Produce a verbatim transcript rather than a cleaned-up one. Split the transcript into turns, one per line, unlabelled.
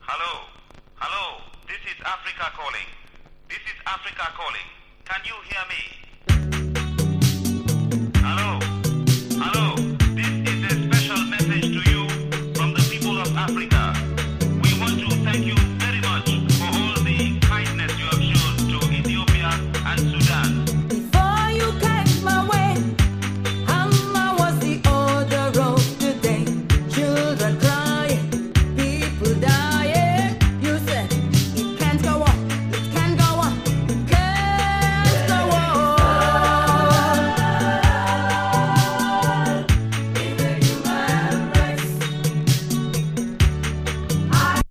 Hello? Hello? This is Africa calling. This is Africa calling. Can you hear me?